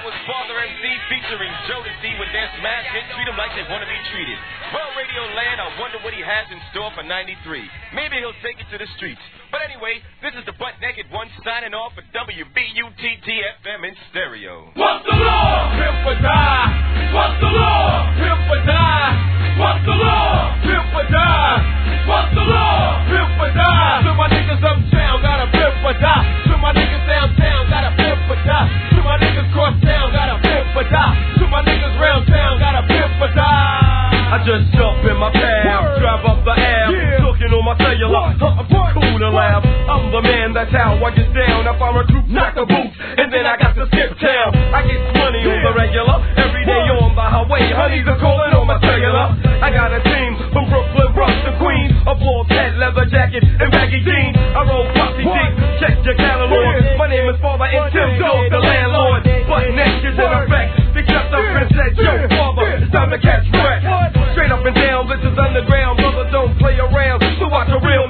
That was Father MC featuring Jodeci with their smash hit, Treat 'Em Like They Want to Be Treated. Well, Radio Land, I wonder what he has in store for 93. Maybe he'll take it to the streets. But anyway, this is the Butt Naked One signing off for WBUTT-FM in stereo. What's the law? Pimp or die. What's the law? Pimp or die. What's the law? Pimp or die. What's the law? Pimp or die. To my niggas uptown, gotta pimp or die. To my niggas downtown, gotta pimp or die. To my niggas cross town, gotta pimp or die. To my niggas round town, gotta pimp or die. I just jump in my cab, drive up the Ave, talking on my cellular. I'm too cool to laugh. I'm the man, that's how I get down. I find recruits, knock the boots, and then I got to skip town. I get money on the regular, every day on the highway. Honeys are calling on my cellular. I got a team from Brooklyn, Bronx to Queens, a bald head, leather jacket, and baggy jeans. I roll posse deep, check your catalog. My name is Father and Tim Dog, the landlord. Butt naked in effect, because the princess, yo, father, it's time to catch wreck. Straight up and down, this is underground, brother, don't play around. So watch a real